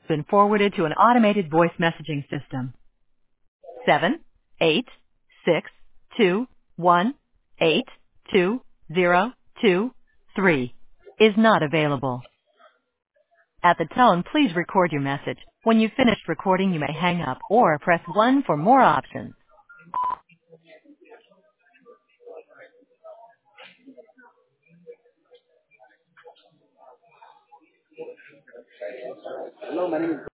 Been forwarded to an automated voice messaging system. 78621822023 is not available. At the tone, please record your message. When you've finished recording, you may hang up or press 1 for more options. Hello, my name is